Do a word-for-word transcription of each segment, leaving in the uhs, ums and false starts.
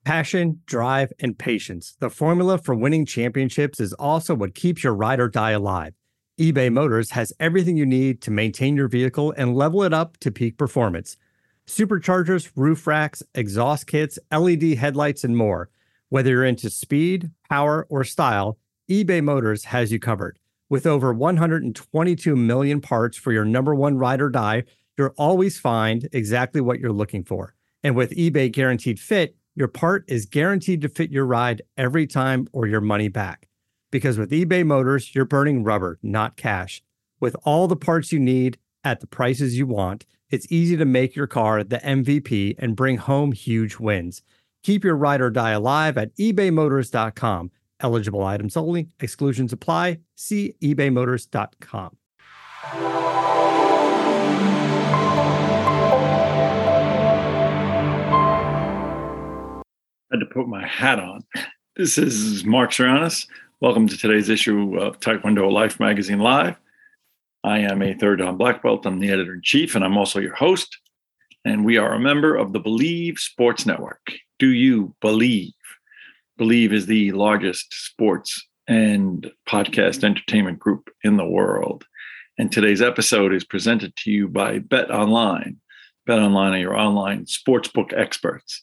Passion, drive, and patience. The formula for winning championships is also what keeps your ride or die alive. eBay Motors has everything you need to maintain your vehicle and level it up to peak performance. Superchargers, roof racks, exhaust kits, L E D headlights, and more. Whether you're into speed, power, or style, eBay Motors has you covered. With over one hundred twenty-two million parts for your number one ride or die, you'll always find exactly what you're looking for. And with eBay Guaranteed Fit, your part is guaranteed to fit your ride every time or your money back. Because with eBay Motors, you're burning rubber, not cash. With all the parts you need at the prices you want, it's easy to make your car the M V P and bring home huge wins. Keep your ride or die alive at ebay motors dot com. Eligible items only. Exclusions apply. See ebay motors dot com. I had to put my hat on. This is Mark Saranis. Welcome to today's issue of Taekwondo Life Magazine Live. I am a third dan black belt. I'm the editor-in-chief, and I'm also your host. And we are a member of the Believe Sports Network. Do you believe? Believe is the largest sports and podcast entertainment group in the world. And today's episode is presented to you by BetOnline. BetOnline are your online sportsbook experts.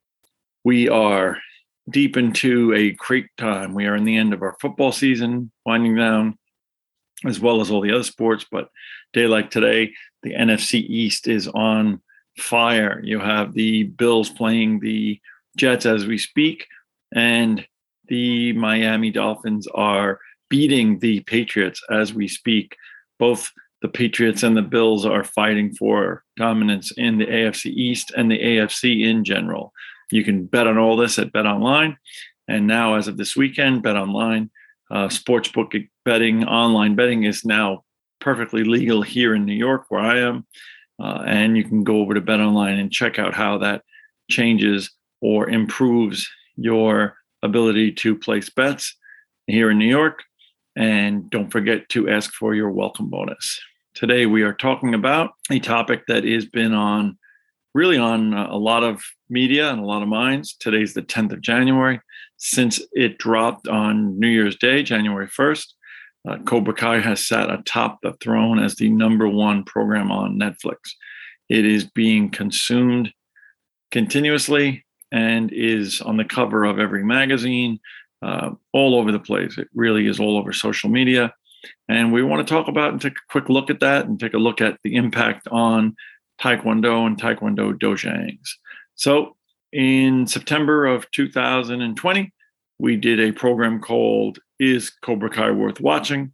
We are deep into a great time. We are in the end of our football season, winding down, as well as all the other sports. But day like today, the N F C East is on fire. You have the Bills playing the Jets as we speak, and the Miami Dolphins are beating the Patriots as we speak. Both the Patriots and the Bills are fighting for dominance in the A F C East and the A F C in general. You can bet on all this at BetOnline. And now, as of this weekend, BetOnline, uh, sportsbook betting, online betting is now perfectly legal here in New York, where I am. Uh, and you can go over to BetOnline and check out how that changes or improves your ability to place bets here in New York. And don't forget to ask for your welcome bonus. Today, we are talking about a topic that has been on really on a lot of media and a lot of minds. Today's the tenth of January. Since it dropped on New Year's Day, January first, uh, Cobra Kai has sat atop the throne as the number one program on Netflix. It is being consumed continuously and is on the cover of every magazine, uh, all over the place. It really is all over social media. And we want to talk about and take a quick look at that and take a look at the impact on Taekwondo and Taekwondo dojangs. So in September of two thousand twenty, we did a program called Is Cobra Kai Worth Watching?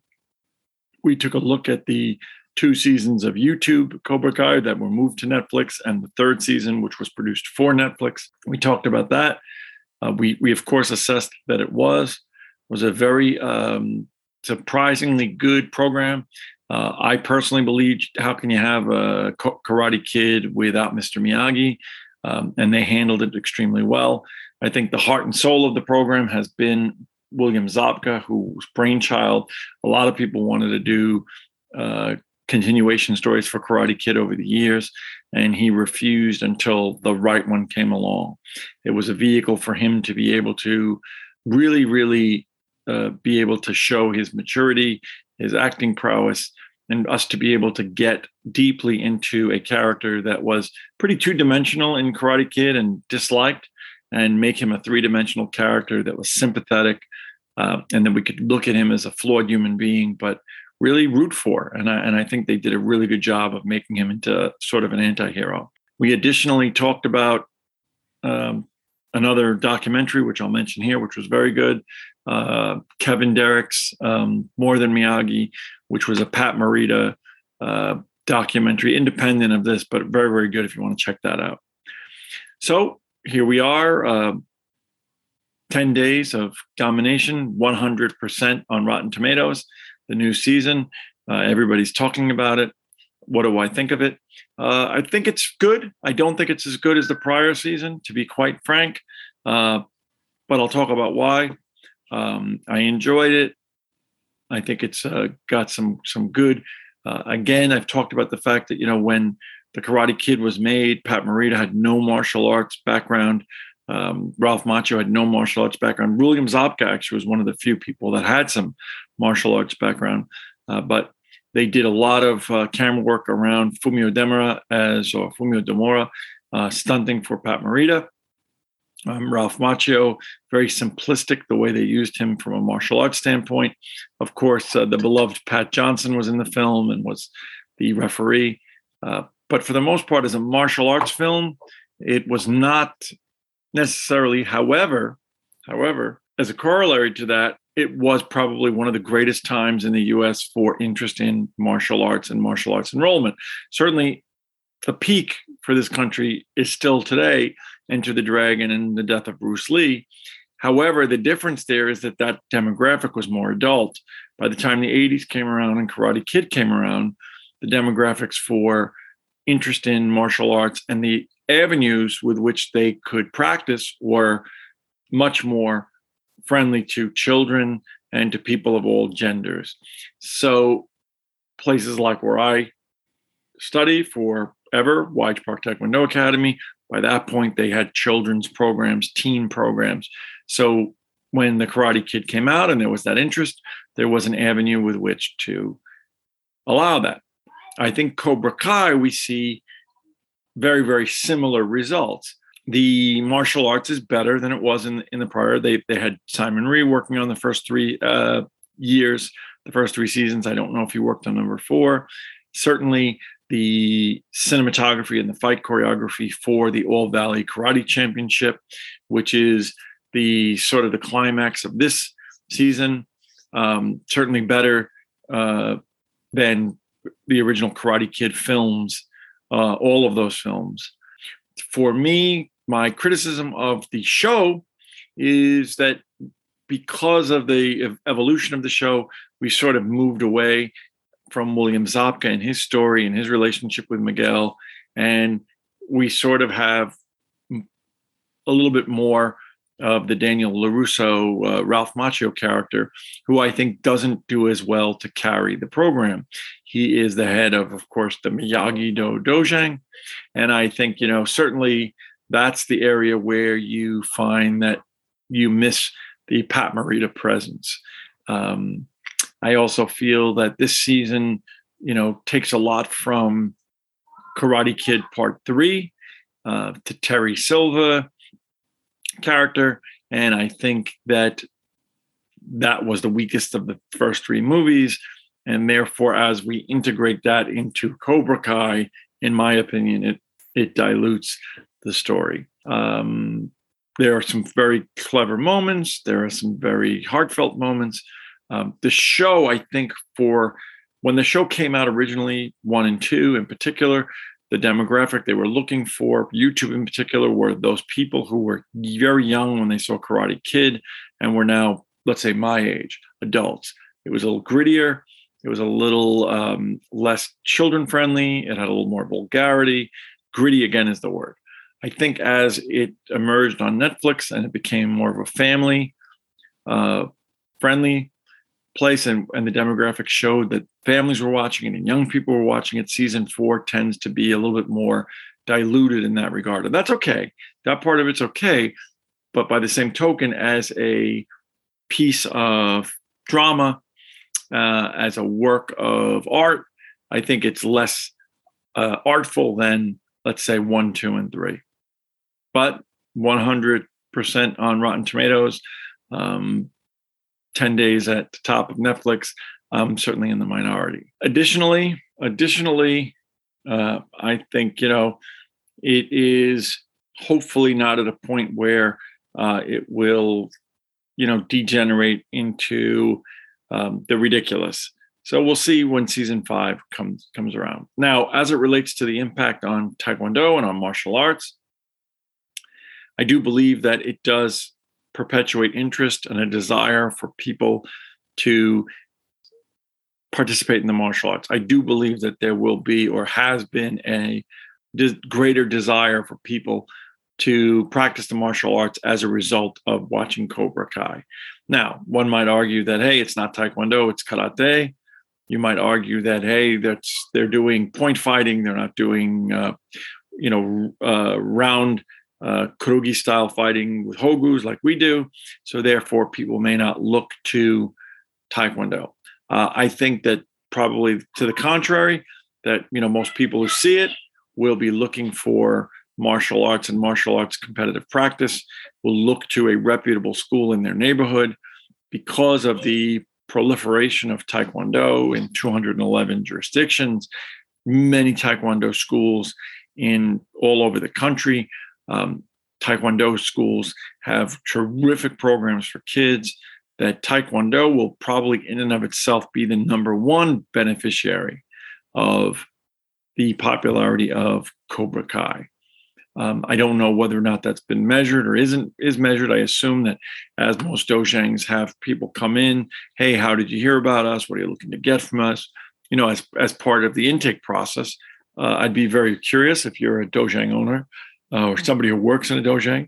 We took a look at the two seasons of YouTube Cobra Kai that were moved to Netflix and the third season, which was produced for Netflix. We talked about that. Uh, we, we, of course, assessed that it was, was a very um, surprisingly good program. Uh, I personally believe, how can you have a Karate Kid without Mister Miyagi? Um, and they handled it extremely well. I think the heart and soul of the program has been William Zabka, whose brainchild. A lot of people wanted to do uh, continuation stories for Karate Kid over the years, and he refused until the right one came along. It was a vehicle for him to be able to really, really uh, be able to show his maturity, his acting prowess, and us to be able to get deeply into a character that was pretty two-dimensional in Karate Kid and disliked, and make him a three-dimensional character that was sympathetic, uh, and then we could look at him as a flawed human being, but really root for. And I, and I think they did a really good job of making him into sort of an anti-hero. We additionally talked about um, another documentary, which I'll mention here, which was very good. Uh, Kevin Derrick's um, More Than Miyagi, which was a Pat Morita uh, documentary, independent of this, but very, very good if you want to check that out. So here we are, uh, ten days of domination, one hundred percent on Rotten Tomatoes, the new season. Uh, everybody's talking about it. What do I think of it? Uh, I think it's good. I don't think it's as good as the prior season, to be quite frank, uh, but I'll talk about why. Um, I enjoyed it. I think it's uh, got some some good. Uh, again, I've talked about the fact that, you know, when the Karate Kid was made, Pat Morita had no martial arts background. Um, Ralph Macchio had no martial arts background. William Zabka actually was one of the few people that had some martial arts background, uh, but they did a lot of uh, camera work around Fumio Demura as or Fumio Demura, uh, stunting for Pat Morita. Um, Ralph Macchio, very simplistic the way they used him from a martial arts standpoint. Of course, uh, the beloved Pat Johnson was in the film and was the referee. Uh, but for the most part, as a martial arts film, it was not necessarily. However, however, as a corollary to that, it was probably one of the greatest times in the U S for interest in martial arts and martial arts enrollment. Certainly, the peak for this country is still today Enter the Dragon and the death of Bruce Lee. However, the difference there is that that demographic was more adult. By the time the eighties came around and Karate Kid came around, the demographics for interest in martial arts and the avenues with which they could practice were much more friendly to children and to people of all genders. So places like where I study forever, Wyche Park Taekwondo Academy, by that point they had children's programs, teen programs. So when the Karate Kid came out and there was that interest, there was an avenue with which to allow that. I think Cobra Kai, we see very, very similar results. The martial arts is better than it was in, in the prior. They they had Simon Rhee working on the first three uh, years, the first three seasons. I don't know if he worked on number four. Certainly the cinematography and the fight choreography for the All Valley Karate Championship, which is the sort of the climax of this season, um, certainly better uh, than the original Karate Kid films, uh, all of those films. For me, my criticism of the show is that because of the evolution of the show, we sort of moved away from William Zabka and his story and his relationship with Miguel. And we sort of have a little bit more of the Daniel LaRusso, uh, Ralph Macchio character, who I think doesn't do as well to carry the program. He is the head of, of course, the Miyagi-Do Dojang. And I think, you know, certainly that's the area where you find that you miss the Pat Morita presence. Um, I also feel that this season, you know, takes a lot from Karate Kid Part Three uh, to Terry Silva character, and I think that that was the weakest of the first three movies, and therefore, as we integrate that into Cobra Kai, in my opinion, it it dilutes the story. Um, there are some very clever moments. There are some very heartfelt moments. Um, the show, I think, for when the show came out originally, one and two in particular, the demographic they were looking for, YouTube in particular, were those people who were very young when they saw Karate Kid and were now, let's say, my age, adults. It was a little grittier. It was a little um, less children-friendly. It had a little more vulgarity. Gritty, again, is the word. I think as it emerged on Netflix and it became more of a family-friendly uh, place, and, and the demographic showed that families were watching it and young people were watching it, season four tends to be a little bit more diluted in that regard. And that's okay. That part of it's okay. But by the same token, as a piece of drama, uh, as a work of art, I think it's less uh, artful than, let's say, one, two, and three. But one hundred percent on Rotten Tomatoes, um, ten days at the top of Netflix, I'm certainly in the minority. Additionally, additionally, uh, I think, you know, it is hopefully not at a point where uh, it will, you know, degenerate into um, the ridiculous. So we'll see when season five comes comes around. Now, as it relates to the impact on Taekwondo and on martial arts, I do believe that it does perpetuate interest and a desire for people to participate in the martial arts. I do believe that there will be, or has been, a de- greater desire for people to practice the martial arts as a result of watching Cobra Kai. Now, one might argue that, hey, it's not Taekwondo, it's karate. You might argue that, hey, that's they're doing point fighting, they're not doing, uh, you know, uh, round uh, Kurugi style fighting with Hogus like we do. So therefore, people may not look to Taekwondo. Uh, I think that probably to the contrary, that you know most people who see it will be looking for martial arts and martial arts competitive practice, will look to a reputable school in their neighborhood because of the proliferation of Taekwondo in two hundred eleven jurisdictions, many Taekwondo schools in all over the country. Um, Taekwondo schools have terrific programs for kids. That Taekwondo will probably in and of itself be the number one beneficiary of the popularity of Cobra Kai. Um, I don't know whether or not that's been measured or isn't is measured. I assume that as most dojangs have people come in, hey, how did you hear about us? What are you looking to get from us? You know, as as part of the intake process, uh, I'd be very curious if you're a dojang owner uh, or somebody who works in a dojang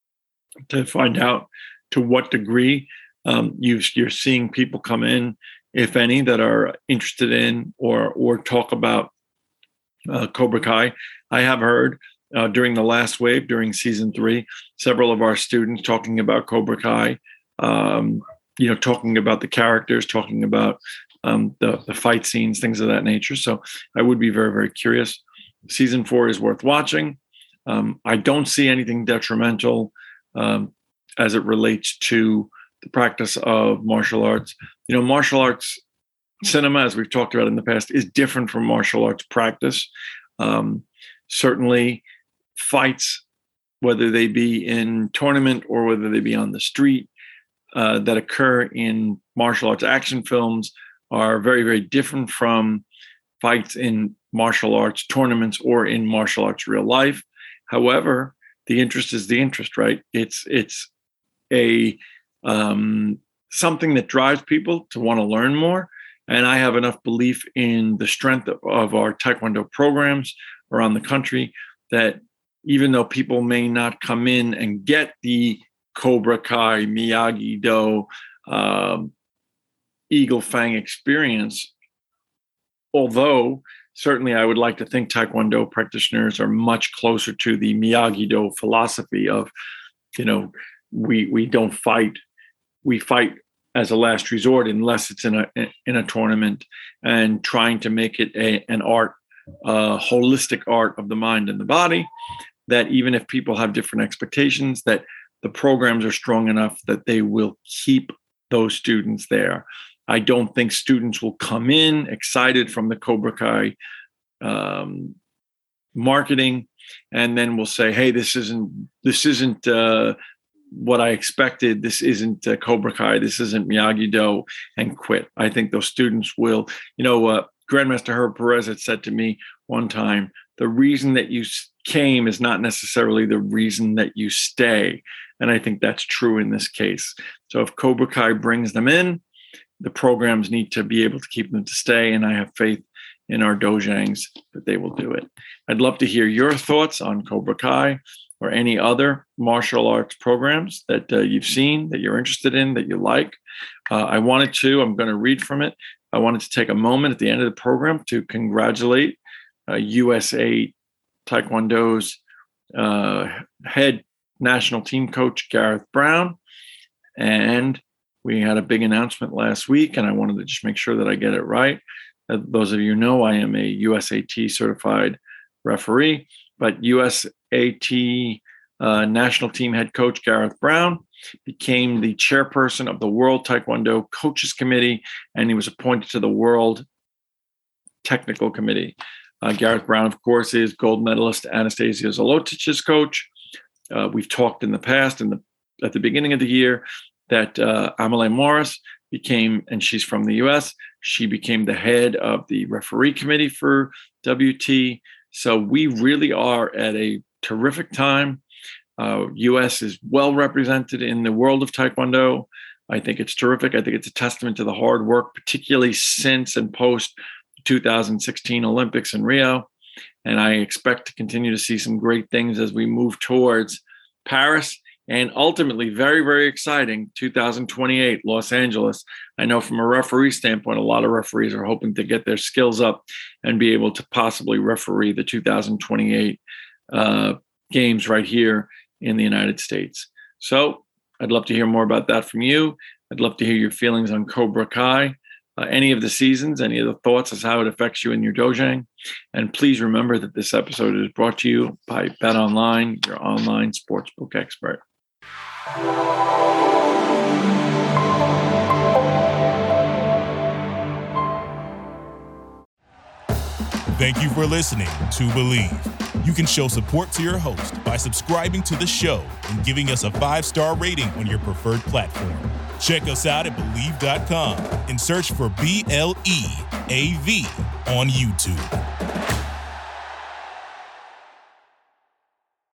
to find out to what degree um, you, you're seeing people come in, if any, that are interested in or or talk about uh, Cobra Kai. I have heard uh, during the last wave, during season three, several of our students talking about Cobra Kai, um, you know, talking about the characters, talking about um, the, the fight scenes, things of that nature. So I would be very, very curious. Season four is worth watching. Um, I don't see anything detrimental um, as it relates to the practice of martial arts. You know, martial arts cinema, as we've talked about in the past, is different from martial arts practice. Um, certainly, fights, whether they be in tournament or whether they be on the street, uh, that occur in martial arts action films are very, very different from fights in martial arts tournaments or in martial arts real life. However, the interest is the interest, right? It's it's a um, something that drives people to want to learn more. And I have enough belief in the strength of, of our Taekwondo programs around the country that even though people may not come in and get the Cobra Kai, Miyagi-Do, um, Eagle Fang experience, although certainly I would like to think Taekwondo practitioners are much closer to the Miyagi-Do philosophy of, you know, we we don't fight, we fight as a last resort unless it's in a in a tournament, and trying to make it a, an art, uh, holistic art of the mind and the body, that even if people have different expectations, that the programs are strong enough that they will keep those students there. I don't think students will come in excited from the Cobra Kai um, marketing, and then will say, "Hey, this isn't this isn't uh, what I expected. This isn't uh, Cobra Kai. This isn't Miyagi-Do," and quit. I think those students will. You know, uh, Grandmaster Herb Perez had said to me one time, "The reason that you came is not necessarily the reason that you stay," and I think that's true in this case. So if Cobra Kai brings them in, the programs need to be able to keep them to stay, and I have faith in our dojangs that they will do it. I'd love to hear your thoughts on Cobra Kai or any other martial arts programs that uh, you've seen, that you're interested in, that you like. Uh, I wanted to, I'm going to read from it. I wanted to take a moment at the end of the program to congratulate uh, U S A Taekwondo's uh, head national team coach, Gareth Brown. And we had a big announcement last week, and I wanted to just make sure that I get it right. As those of you know, I am a U S A T certified referee, but U S A T uh, national team head coach Gareth Brown became the chairperson of the World Taekwondo Coaches Committee, and he was appointed to the World Technical Committee. Uh, Gareth Brown, of course, is gold medalist Anastasia Zolotic's coach. Uh, we've talked in the past, in the at the beginning of the year, that uh, Amelie Morris became, and she's from the U S, she became the head of the referee committee for W T. So we really are at a terrific time. Uh, U S is well represented in the world of Taekwondo. I think it's terrific. I think it's a testament to the hard work, particularly since and post two thousand sixteen Olympics in Rio. And I expect to continue to see some great things as we move towards Paris. And ultimately, very, very exciting, two thousand twenty-eight, Los Angeles. I know from a referee standpoint, a lot of referees are hoping to get their skills up and be able to possibly referee the two thousand twenty-eight uh, games right here in the United States. So I'd love to hear more about that from you. I'd love to hear your feelings on Cobra Kai, uh, any of the seasons, any of the thoughts as how it affects you in your Dojang. And please remember that this episode is brought to you by BetOnline, your online sportsbook expert. Thank you for listening to Believe. You can show support to your host by subscribing to the show and giving us a five-star rating on your preferred platform. Check us out at Believe dot com and search for B L E A V on YouTube.